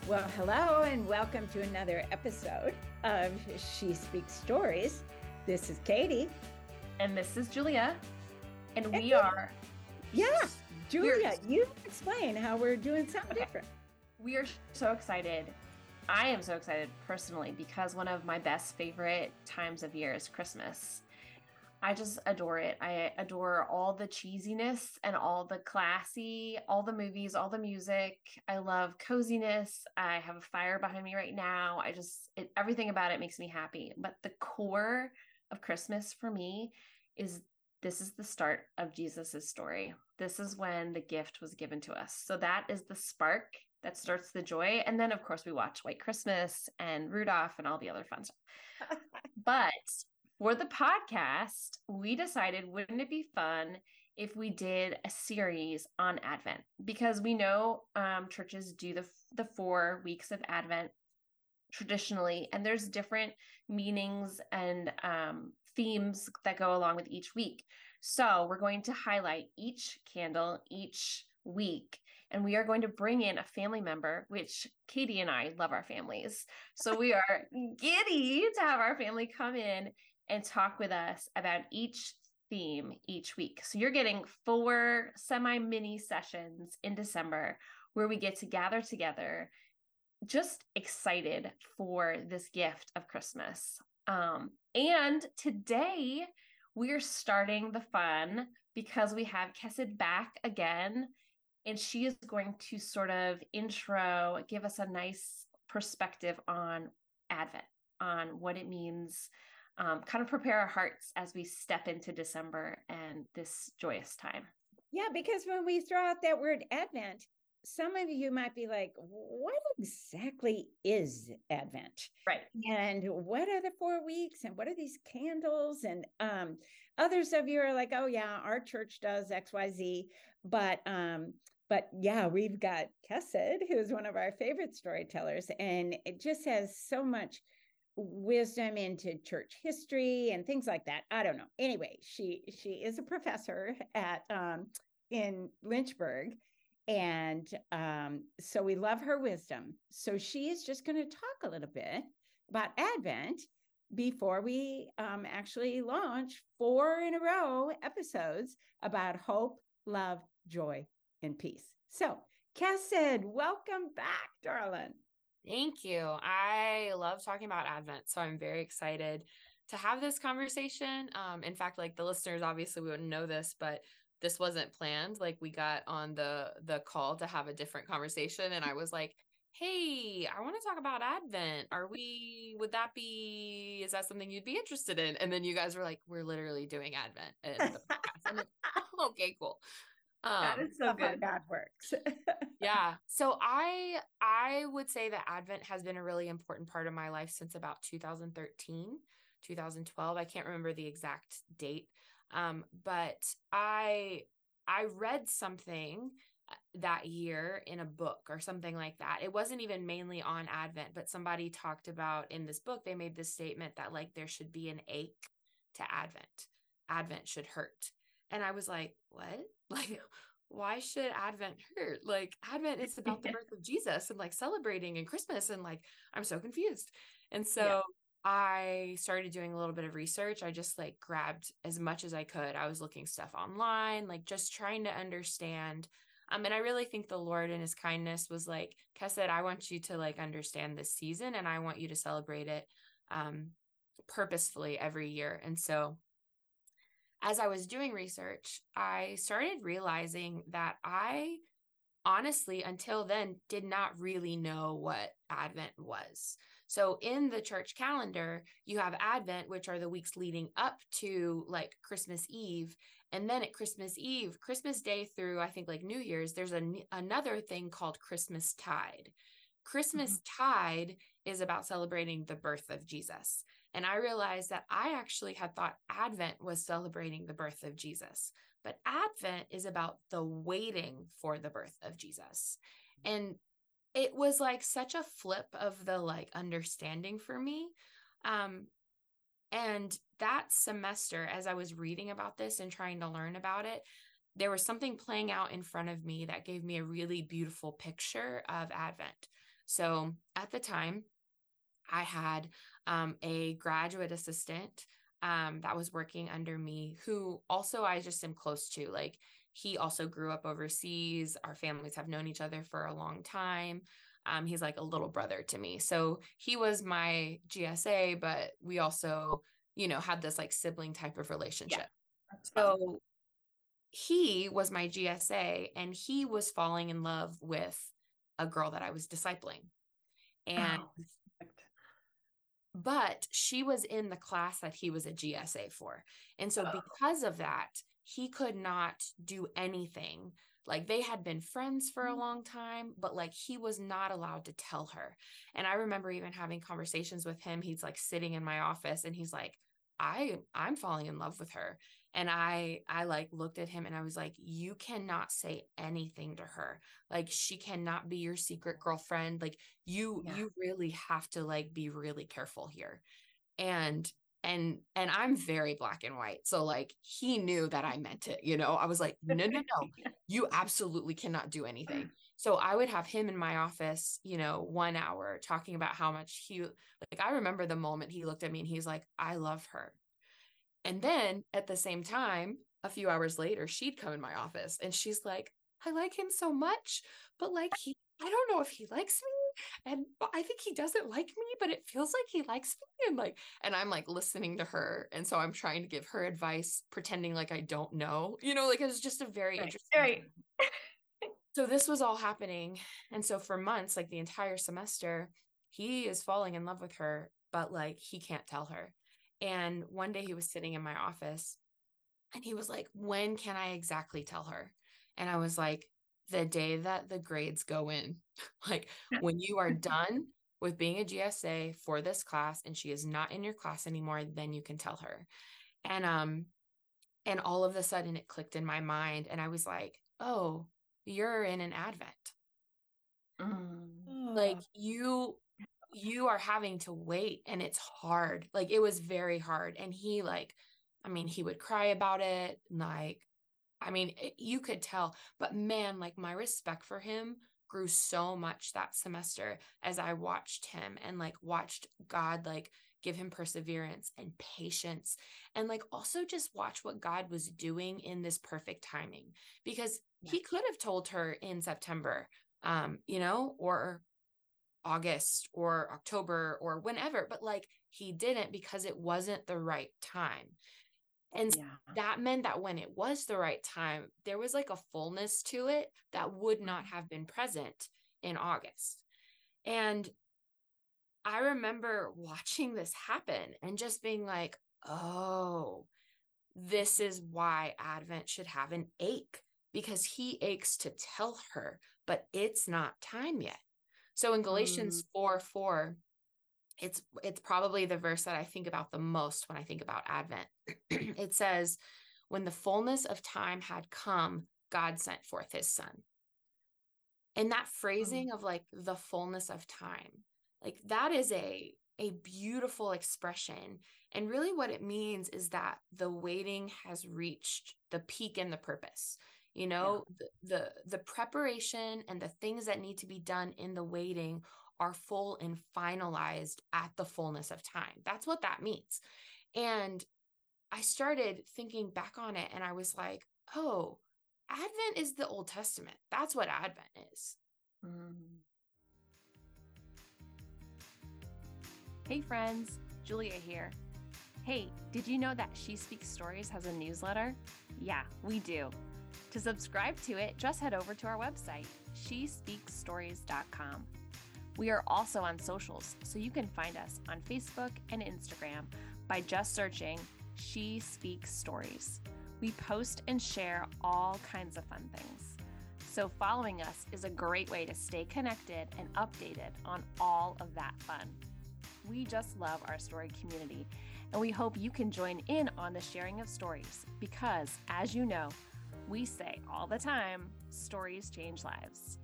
Well, hello and welcome to another episode of She Speaks Stories. This is Katie. And this is Julia. And And we are, yeah, Julia, we're, you explain how we're doing something different. we are so excited. I am so excited personally because one of my best favorite times of year is Christmas. I just adore it. I adore all the cheesiness and all the classy, all the movies, all the music. I love coziness. I have a fire behind me right now. Everything about it makes me happy. But the core of Christmas for me is this is the start of Jesus's story. This is when the gift was given to us. So that is the spark that starts the joy. And then, of course, we watch White Christmas and Rudolph and all the other fun stuff. But for the podcast, we decided, wouldn't it be fun if we did a series on Advent? Because we know churches do the 4 weeks of Advent traditionally, and there's different meanings and themes that go along with each week. So we're going to highlight each candle each week, and we are going to bring in a family member, which Katie and I love our families. So we are giddy to have our family come in and talk with us about each theme each week. So you're getting 4 semi-mini sessions in December where we get to gather together, just excited for this gift of Christmas. And today we're starting the fun because we have Kesed back again, and she is going to sort of give us a nice perspective on Advent, on what it means, kind of prepare our hearts as we step into December and this joyous time. Yeah, because when we throw out that word Advent, some of you might be like, what exactly is Advent? Right. And what are the 4 weeks? And what are these candles? And others of you are like, oh yeah, our church does XYZ. But yeah, we've got Kesed, who's one of our favorite storytellers, and it just has so much wisdom into church history and things like that. I don't know. Anyway, she is a professor at in Lynchburg. And so we love her wisdom. So she is just going to talk a little bit about Advent before we actually launch 4 in a row episodes about hope, love, joy, and peace. So, Kesed, welcome back, darling. Thank you. I love talking about Advent, so I'm very excited to have this conversation. In fact, like the listeners, obviously we wouldn't know this, but this wasn't planned. Like we got on the call to have a different conversation, and I was like, "Hey, I want to talk about Advent. Is that something you'd be interested in?" And then you guys were like, "We're literally doing Advent in the podcast." I'm like, "Oh, okay, cool." That is so good. God works. Yeah. So I would say that Advent has been a really important part of my life since about 2013, 2012. I can't remember the exact date. But I read something that year in a book or something like that. It wasn't even mainly on Advent, but somebody talked about in this book, they made this statement that like there should be an ache to Advent. Advent should hurt. And I was like, what? Like, why should Advent hurt? Like, Advent is about the birth of Jesus and like celebrating and Christmas. And like, I'm so confused. And so I started doing a little bit of research. I just like grabbed as much as I could. I was looking stuff online, like just trying to understand. And I really think the Lord in his kindness was like, Kesed, I want you to like understand this season and I want you to celebrate it purposefully every year. And so as I was doing research, I started realizing that I honestly, until then, did not really know what Advent was. So in the church calendar, you have Advent, which are the weeks leading up to like Christmas Eve. And then at Christmas Eve, Christmas Day through, I think like New Year's, there's another thing called Christmas Tide. Christmas Tide is about celebrating the birth of Jesus. And I realized that I actually had thought Advent was celebrating the birth of Jesus, but Advent is about the waiting for the birth of Jesus. And it was like such a flip of the like understanding for me. And that semester, as I was reading about this and trying to learn about it, there was something playing out in front of me that gave me a really beautiful picture of Advent. So at the time, I had a graduate assistant that was working under me, who also I just am close to. Like, he also grew up overseas. Our families have known each other for a long time. He's like a little brother to me. So he was my GSA, but we also, had this like sibling type of relationship. That's fun. So he was my GSA, and he was falling in love with a girl that I was discipling. And but she was in the class that he was a GSA for. And so because of that, he could not do anything. Like, they had been friends for a long time, but like he was not allowed to tell her. And I remember even having conversations with him. He's like sitting in my office and he's like, I'm falling in love with her. And I like looked at him and I was like, you cannot say anything to her. Like, she cannot be your secret girlfriend. Like, you really have to like be really careful here. And I'm very black and white. So like, he knew that I meant it, I was like, no, you absolutely cannot do anything. So I would have him in my office, 1 hour talking about how much I remember the moment he looked at me and he's like, I love her. And then at the same time, a few hours later, she'd come in my office and she's like, I like him so much, but like, I don't know if he likes me. And I think he doesn't like me, but it feels like he likes me. And I'm like listening to her. And so I'm trying to give her advice, pretending like I don't know, like it was just a very interesting. Right. So this was all happening. And so for months, like the entire semester, he is falling in love with her, but like he can't tell her. And one day he was sitting in my office and he was like, when can I exactly tell her? And I was like, the day that the grades go in, like when you are done with being a GSA for this class and she is not in your class anymore, then you can tell her. And all of a sudden it clicked in my mind and I was like, oh, you're in an Advent. Like you are having to wait and it's hard. Like, it was very hard. And he would cry about it. You could tell, but man, like my respect for him grew so much that semester as I watched him and like watched God, like give him perseverance and patience. And like, also just watch what God was doing in this perfect timing, because he could have told her in September, or August or October or whenever, but like he didn't, because it wasn't the right time. And that meant that when it was the right time, there was like a fullness to it that would not have been present in August. And I remember watching this happen and just being like, oh, this is why Advent should have an ache, because he aches to tell her, but it's not time yet. So in Galatians 4:4, it's probably the verse that I think about the most when I think about Advent. It says, when the fullness of time had come, God sent forth his son. And that phrasing of like the fullness of time, like that is a beautiful expression. And really what it means is that the waiting has reached the peak in the purpose. The preparation and the things that need to be done in the waiting are full and finalized at the fullness of time. That's what that means. And I started thinking back on it and I was like, oh, Advent is the Old Testament. That's what Advent is. Hey friends, Julia here. Hey, did you know that She Speaks Stories has a newsletter? Yeah, we do. To subscribe to it, just head over to our website, shespeaksstories.com. We are also on socials, so you can find us on Facebook and Instagram by just searching She Speaks Stories. We post and share all kinds of fun things. So following us is a great way to stay connected and updated on all of that fun. We just love our story community, and we hope you can join in on the sharing of stories because, as you know, we say all the time, stories change lives.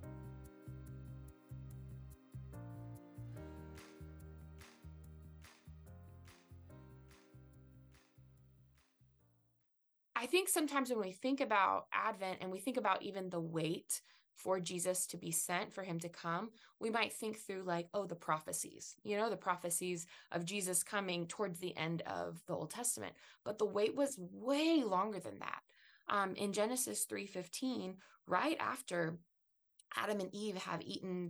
I think sometimes when we think about Advent and we think about even the wait for Jesus to be sent, for him to come, we might think through like, oh, the prophecies, the prophecies of Jesus coming towards the end of the Old Testament. But the wait was way longer than that. In Genesis 3:15, right after Adam and Eve have eaten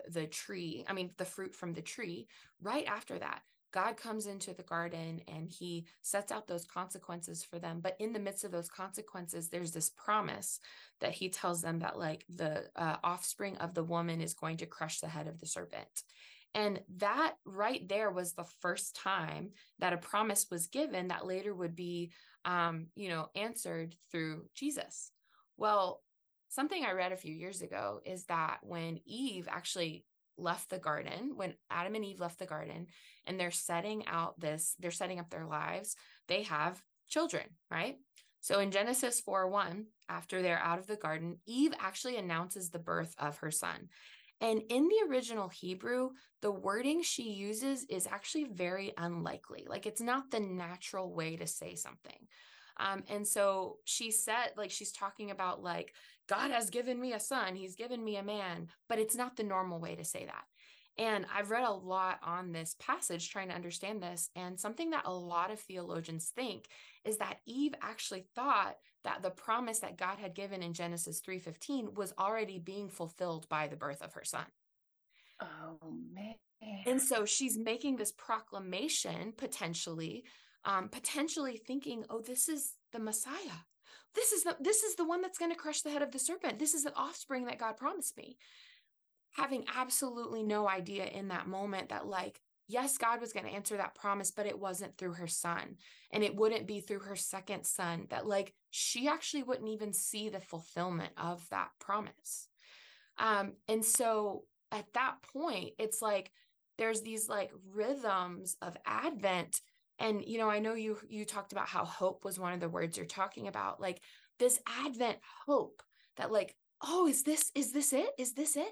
the fruit from the tree, right after that, God comes into the garden and he sets out those consequences for them. But in the midst of those consequences, there's this promise that he tells them that like the offspring of the woman is going to crush the head of the serpent. And that right there was the first time that a promise was given that later would be, answered through Jesus. Well, something I read a few years ago is that when Eve actually left the garden, when Adam and Eve left the garden and they're setting up their lives, they have children, right? So in Genesis 4:1, after they're out of the garden, Eve actually announces the birth of her son. And in the original Hebrew, the wording she uses is actually very unlikely. Like it's not the natural way to say something. And so she said, like, she's talking about like, God has given me a son, he's given me a man, but it's not the normal way to say that. And I've read a lot on this passage trying to understand this. And something that a lot of theologians think is that Eve actually thought that the promise that God had given in Genesis 3:15 was already being fulfilled by the birth of her son. Oh, man. And so she's making this proclamation, potentially thinking, oh, this is the Messiah. This is the one that's going to crush the head of the serpent. This is the offspring that God promised me. Having absolutely no idea in that moment that like, yes, God was going to answer that promise, but it wasn't through her son. And it wouldn't be through her second son, that like, she actually wouldn't even see the fulfillment of that promise. And so at that point, it's like, there's these like rhythms of Advent. And, I know you talked about how hope was one of the words you're talking about, like this Advent hope that like, oh, is this it? Is this it?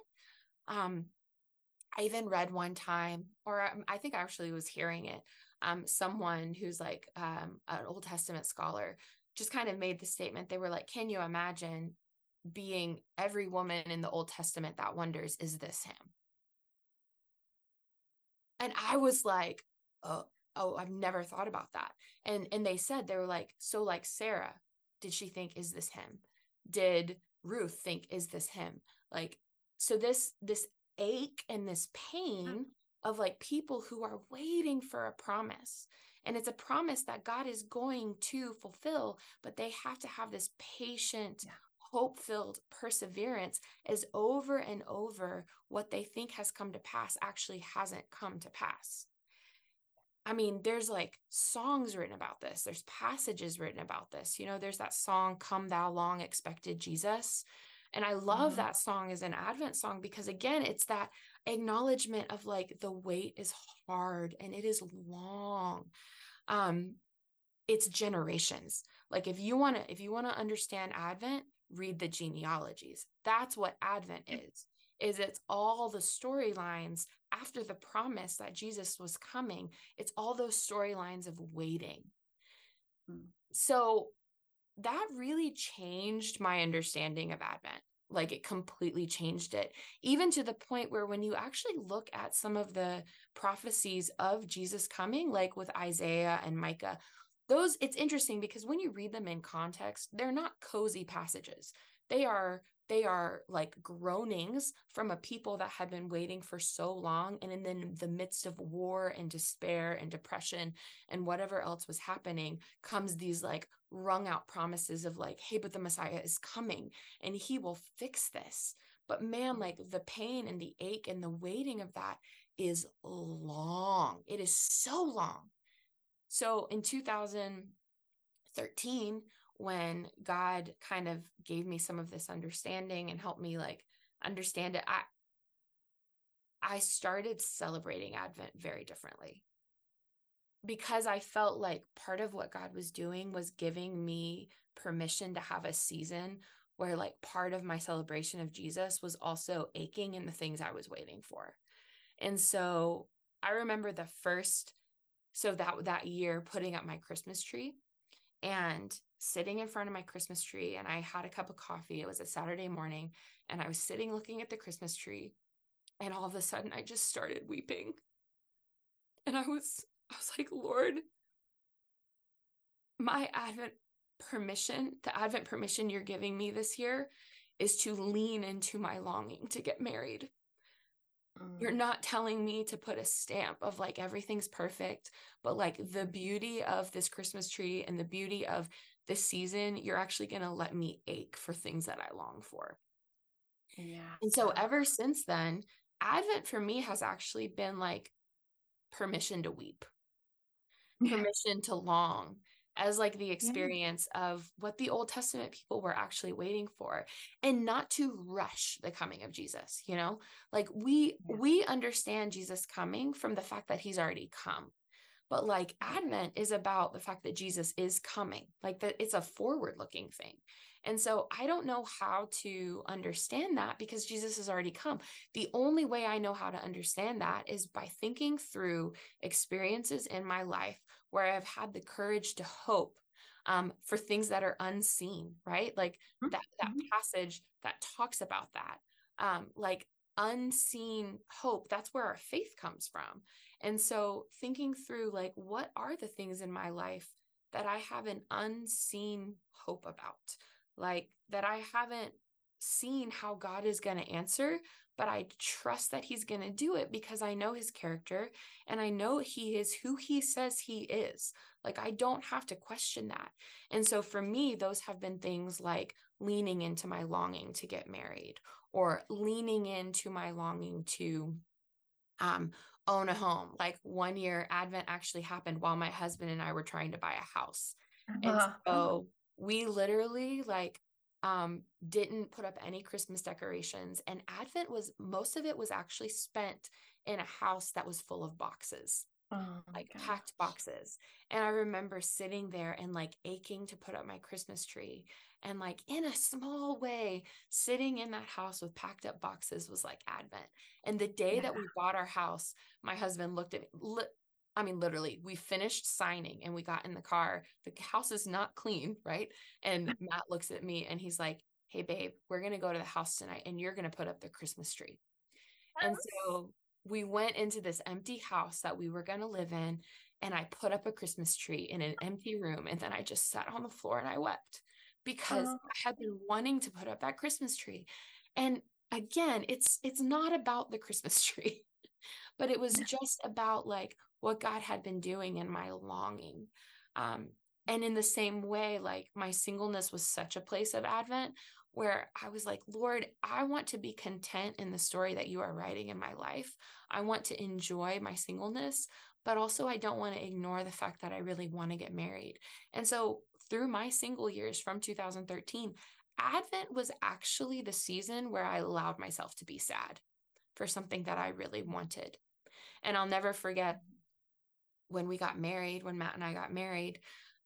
I even read one time, or I think I actually was hearing it. Someone who's like an Old Testament scholar just kind of made the statement. They were like, can you imagine being every woman in the Old Testament that wonders, is this him? And I was like, oh, I've never thought about that. And they said, they were like, so like Sarah, did she think, is this him? Did Ruth think, is this him? Like, so this ache and this pain of like people who are waiting for a promise. And it's a promise that God is going to fulfill, but they have to have this patient, hope-filled perseverance as over and over what they think has come to pass actually hasn't come to pass. I mean, there's like songs written about this. There's passages written about this. There's that song, Come Thou Long Expected Jesus. And I love that song as an Advent song because again, it's that acknowledgement of like the wait is hard and it is long. It's generations. Like if you want to understand Advent, read the genealogies. That's what Advent is it's all the storylines after the promise that Jesus was coming. It's all those storylines of waiting. So that really changed my understanding of Advent. Like it completely changed it, even to the point where when you actually look at some of the prophecies of Jesus coming, like with Isaiah and Micah, it's interesting because when you read them in context, they're not cozy passages. They are like groanings from a people that had been waiting for so long. And in the midst of war and despair and depression and whatever else was happening comes these like wrung out promises of like, hey, but the Messiah is coming and he will fix this. But man, like the pain and the ache and the waiting of that is long. It is so long. So in 2013, when God kind of gave me some of this understanding and helped me like understand it, I started celebrating Advent very differently because I felt like part of what God was doing was giving me permission to have a season where like part of my celebration of Jesus was also aching in the things I was waiting for. And so I remember that year putting up my Christmas tree. And sitting in front of my Christmas tree and I had a cup of coffee. It was a Saturday morning and I was sitting looking at the Christmas tree, and all of a sudden I just started weeping. And I was like, Lord, my the Advent permission you're giving me this year is to lean into my longing to get married. You're not telling me to put a stamp of like everything's perfect, but like the beauty of this Christmas tree and the beauty of this season, you're actually going to let me ache for things that I long for. Yeah. And so ever since then, Advent for me has actually been like permission to weep, permission to long, as like the experience of what the Old Testament people were actually waiting for, and not to rush the coming of Jesus. Like we understand Jesus coming from the fact that he's already come. But like Advent is about the fact that Jesus is coming, like that it's a forward looking thing. And so I don't know how to understand that because Jesus has already come. The only way I know how to understand that is by thinking through experiences in my life where I've had the courage to hope for things that are unseen, right? Like that passage that talks about that, like unseen hope, that's where our faith comes from. And so thinking through like, what are the things in my life that I have an unseen hope about, like that I haven't seen how God is going to answer, but I trust that he's going to do it because I know his character and I know he is who he says he is. Like, I don't have to question that. And so for me, those have been things like leaning into my longing to get married, or leaning into my longing to own a home. Like one year, Advent actually happened while my husband and I were trying to buy a house. And so we literally didn't put up any Christmas decorations. And Advent most of it was actually spent in a house that was full of boxes. Like packed boxes. And I remember sitting there and like aching to put up my Christmas tree. And like in a small way, sitting in that house with packed up boxes was like Advent. And the day that we bought our house, my husband looked at me. I mean, literally, we finished signing and we got in the car. The house is not clean, right? And Matt looks at me and he's like, hey, babe, we're going to go to the house tonight and you're going to put up the Christmas tree. And so we went into this empty house that we were going to live in, and I put up a Christmas tree in an empty room. And then I just sat on the floor and I wept because I had been wanting to put up that Christmas tree. And again, it's not about the Christmas tree, but it was just about like what God had been doing in my longing. And in the same way, like my singleness was such a place of Advent where I was like, Lord, I want to be content in the story that you are writing in my life. I want to enjoy my singleness, but also I don't want to ignore the fact that I really want to get married. And so through my single years from 2013, Advent was actually the season where I allowed myself to be sad for something that I really wanted. And I'll never forget when Matt and I got married,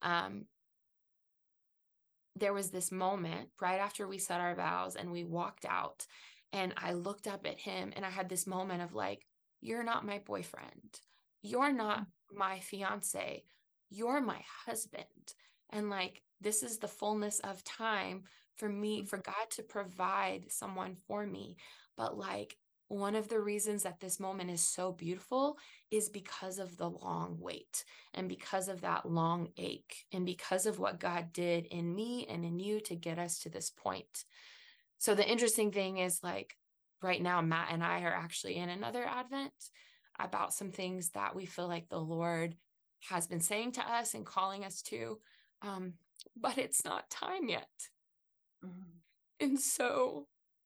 there was this moment right after we said our vows and we walked out, and I looked up at him and I had this moment of like, you're not my boyfriend. You're not my fiance. You're my husband. And like, this is the fullness of time for me, for God to provide someone for me. But like, one of the reasons that this moment is so beautiful is because of the long wait and because of that long ache and because of what God did in me and in you to get us to this point. So the interesting thing is like right now, Matt and I are actually in another Advent about some things that we feel like the Lord has been saying to us and calling us to, but it's not time yet. And so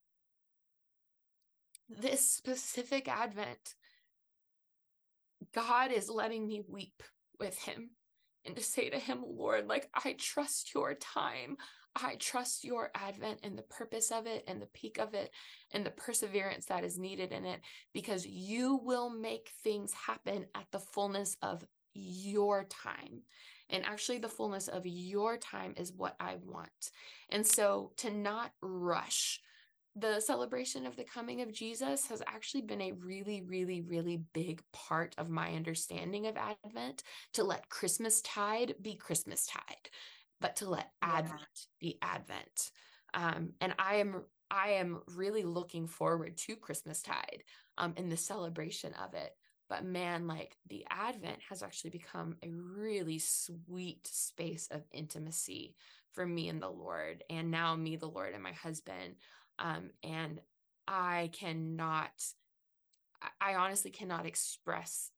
this specific Advent, God is letting me weep with him and to say to him, Lord, like, I trust your time. I trust your Advent and the purpose of it and the peak of it and the perseverance that is needed in it, because you will make things happen at the fullness of your time. And actually the fullness of your time is what I want. And so to not rush the celebration of the coming of Jesus has actually been a really, really, really big part of my understanding of Advent, to let Christmastide be Christmastide. but to let Advent be Advent. And I am really looking forward to Christmastide, and the celebration of it. But man, like the Advent has actually become a really sweet space of intimacy for me and the Lord, and now me, the Lord, and my husband. And I honestly cannot express.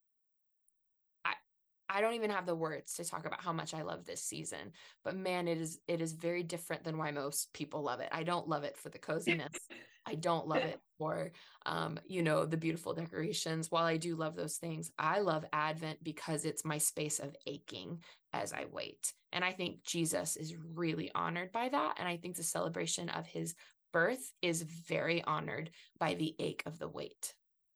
I don't even have the words to talk about how much I love this season, but man, it is very different than why most people love it. I don't love it for the coziness. I don't love it for, the beautiful decorations. While I do love those things, I love Advent because it's my space of aching as I wait. And I think Jesus is really honored by that. And I think the celebration of his birth is very honored by the ache of the wait.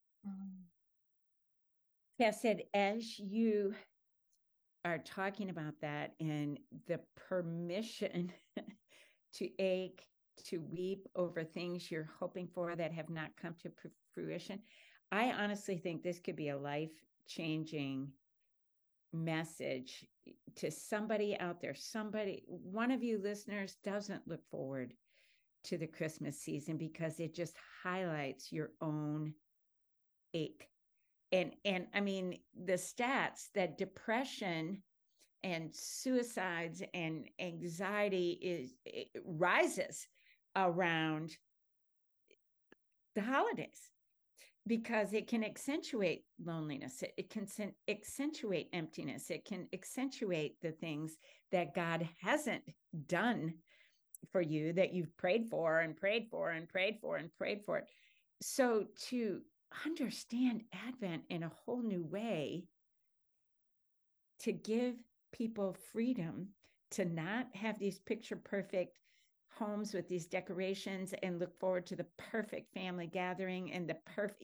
Chesed, as you are talking about that and the permission to ache, to weep over things you're hoping for that have not come to fruition, I honestly think this could be a life-changing message to somebody out there. One of you listeners doesn't look forward to the Christmas season because it just highlights your own ache. And I mean, the stats that depression and suicides and anxiety rises around the holidays because it can accentuate loneliness. It can accentuate emptiness. It can accentuate the things that God hasn't done for you that you've prayed for and prayed for and prayed for and prayed for. So to understand Advent in a whole new way, to give people freedom to not have these picture perfect homes with these decorations and look forward to the perfect family gathering and the perfect,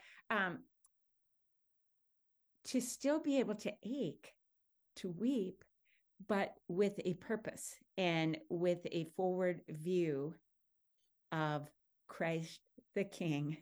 to still be able to ache, to weep, but with a purpose and with a forward view of Christ the King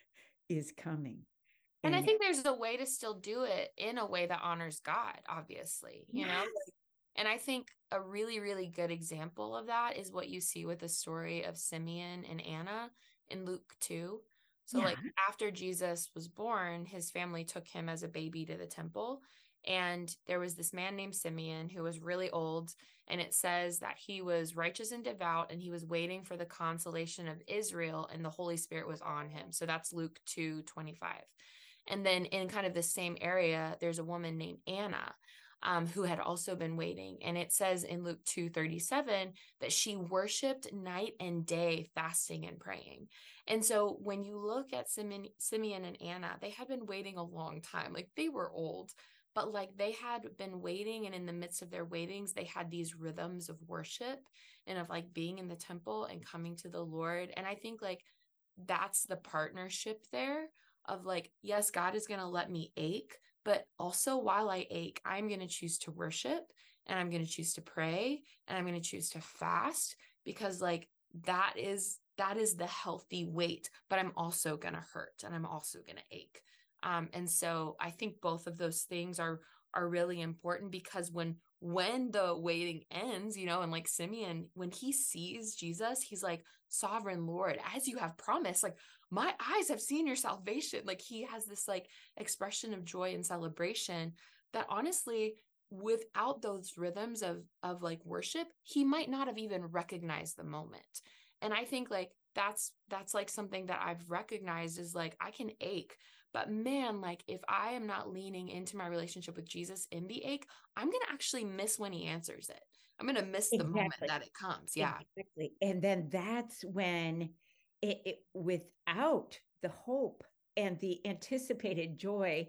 is coming. And I think there's a way to still do it in a way that honors God, obviously, yes. And I think a really, really good example of that is what you see with the story of Simeon and Anna in Luke 2. So like after Jesus was born, his family took him as a baby to the temple. And there was this man named Simeon who was really old. And it says that he was righteous and devout, and he was waiting for the consolation of Israel, and the Holy Spirit was on him. So that's Luke 2:25. And then in kind of the same area, there's a woman named Anna, who had also been waiting. And it says in Luke 2:37 that she worshiped night and day, fasting and praying. And so when you look at Simeon and Anna, they had been waiting a long time. Like they were old, but like they had been waiting. And in the midst of their waitings, they had these rhythms of worship and of like being in the temple and coming to the Lord. And I think like that's the partnership there of like, yes, God is going to let me ache, but also while I ache, I'm going to choose to worship, and I'm going to choose to pray, and I'm going to choose to fast, because like that is the healthy wait, but I'm also going to hurt, and I'm also going to ache. And so I think both of those things are really important, because when the waiting ends, and like Simeon, when he sees Jesus, he's like, Sovereign Lord, as you have promised, like my eyes have seen your salvation. Like he has this like expression of joy and celebration that honestly, without those rhythms of like worship, he might not have even recognized the moment. And I think like that's like something that I've recognized is like, I can ache, but man, like if I am not leaning into my relationship with Jesus in the ache, I'm going to actually miss when he answers it. I'm going to miss the moment that it comes. Yeah. Exactly. And then that's when it without the hope and the anticipated joy,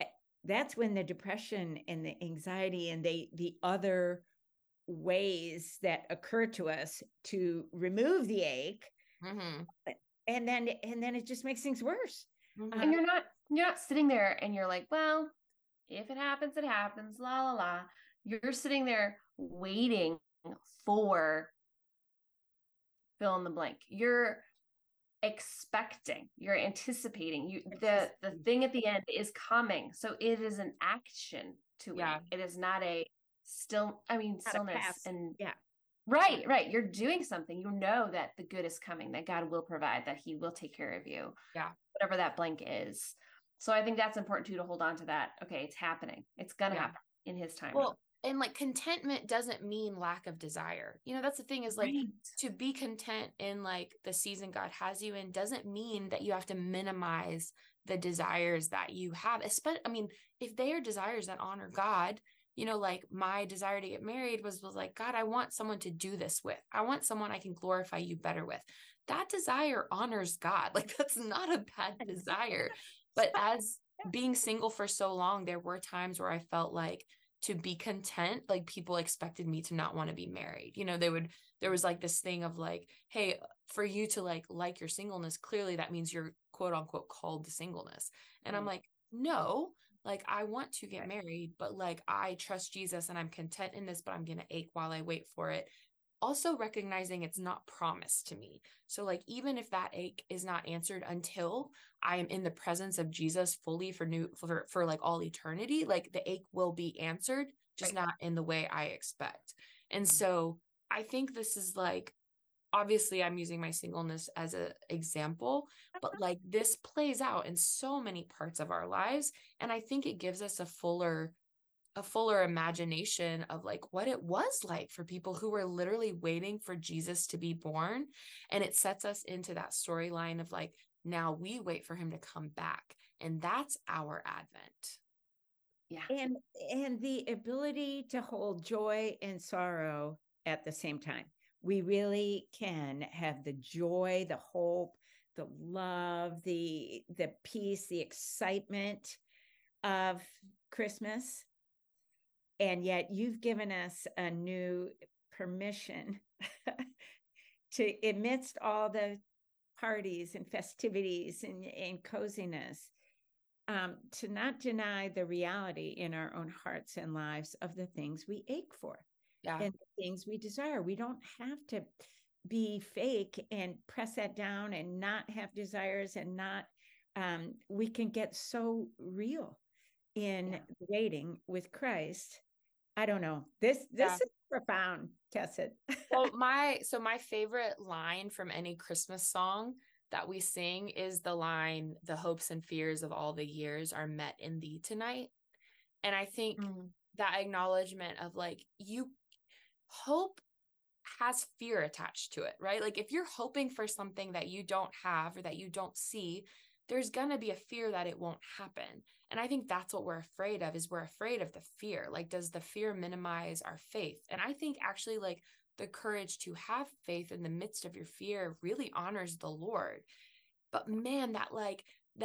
that's when the depression and the anxiety and the other ways that occur to us to remove the ache. Mm-hmm. And then it just makes things worse. Mm-hmm. And you're not sitting there and you're like, well, if it happens, it happens, la la la. You're sitting there waiting for fill in the blank. You're expecting, you're anticipating. The thing at the end is coming. So it is an action to it. It is not a stillness and yeah. Right. You're doing something. You know that the good is coming, that God will provide, that he will take care of you. Yeah. Whatever that blank is. So I think that's important too, to hold on to that. Okay, it's happening. It's going to happen in his time. Well, and like contentment doesn't mean lack of desire. That's the thing is like to be content in like the season God has you in doesn't mean that you have to minimize the desires that you have. Especially, if they are desires that honor God, like my desire to get married was like, God, I want someone to do this with. I want someone I can glorify you better with. That desire honors God. Like that's not a bad desire. But as being single for so long, there were times where I felt like to be content, like people expected me to not want to be married. There was like this thing of like, hey, for you to like your singleness, clearly that means you're quote unquote called to singleness. And I'm like, no, like I want to get married, but like I trust Jesus and I'm content in this, but I'm going to ache while I wait for it. Also recognizing it's not promised to me. So like, even if that ache is not answered until I am in the presence of Jesus fully for like all eternity, like the ache will be answered, just not in the way I expect. And so I think this is like, obviously I'm using my singleness as an example, but like this plays out in so many parts of our lives. And I think it gives us a fuller imagination of like what it was like for people who were literally waiting for Jesus to be born. And it sets us into that storyline of like, now we wait for him to come back. And that's our Advent. Yeah. And the ability to hold joy and sorrow at the same time. We really can have the joy, the hope, the love, the peace, the excitement of Christmas. And yet you've given us a new permission to, amidst all the parties and festivities and coziness, to not deny the reality in our own hearts and lives of the things we ache for and the things we desire. We don't have to be fake and press that down and not have desires and not, we can get so real in waiting with Christ. I don't know. This is profound, Kesed. Well, my favorite line from any Christmas song that we sing is the line, "The hopes and fears of all the years are met in thee tonight." And I think that acknowledgement of like, hope has fear attached to it, right? Like if you're hoping for something that you don't have or that you don't see, there's going to be a fear that it won't happen. And I think that's what we're afraid of, is we're afraid of the fear. Like, does the fear minimize our faith? And I think actually like the courage to have faith in the midst of your fear really honors the Lord. But man, that like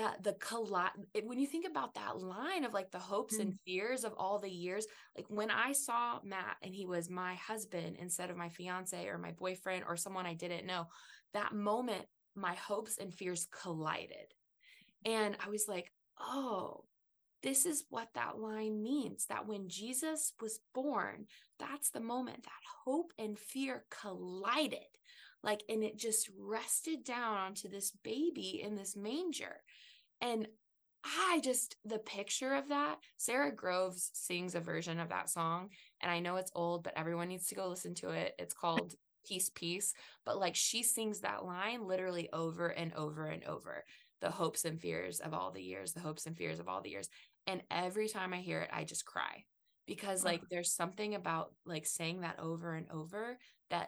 when you think about that line of like the hopes and fears of all the years, like when I saw Matt and he was my husband instead of my fiance or my boyfriend or someone I didn't know, that moment, my hopes and fears collided. And I was like, oh, this is what that line means, that when Jesus was born, that's the moment that hope and fear collided. Like, and it just rested down onto this baby in this manger. And the picture of that, Sarah Groves sings a version of that song. And I know it's old, but everyone needs to go listen to it. It's called Peace, Peace. But like she sings that line literally over and over and over. The hopes and fears of all the years, the hopes and fears of all the years. And every time I hear it, I just cry, because like there's something about like saying that over and over that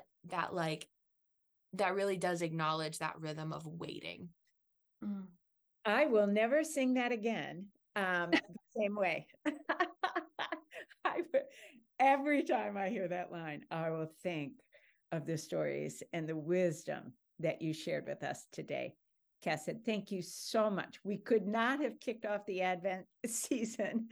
really does acknowledge that rhythm of waiting. I will never sing that again. The same way. Every time I hear that line, I will think of the stories and the wisdom that you shared with us today. Kesed, thank you so much. We could not have kicked off the Advent season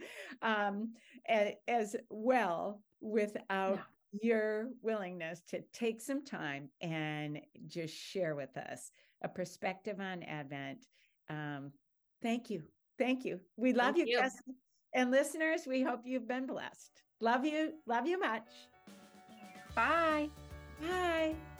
as well without your willingness to take some time and just share with us a perspective on Advent. Thank you. Thank you. We love you, Kesed. And listeners, we hope you've been blessed. Love you. Love you much. Bye. Bye.